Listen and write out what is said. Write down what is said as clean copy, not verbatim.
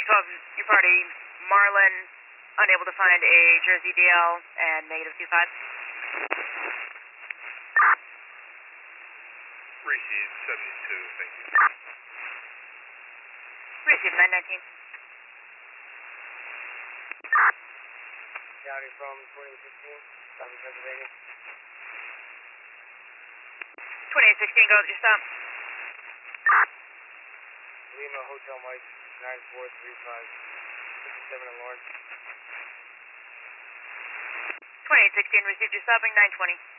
12, your party, Marlin, unable to find a Jersey DL, and negative 25. Received 72, thank you. Received 919. County from 2016, Southern Pennsylvania. 2816, go with your stop. Lima Hotel Mike 9435, 57 in Lawrence. 2816, received your stopping, 920.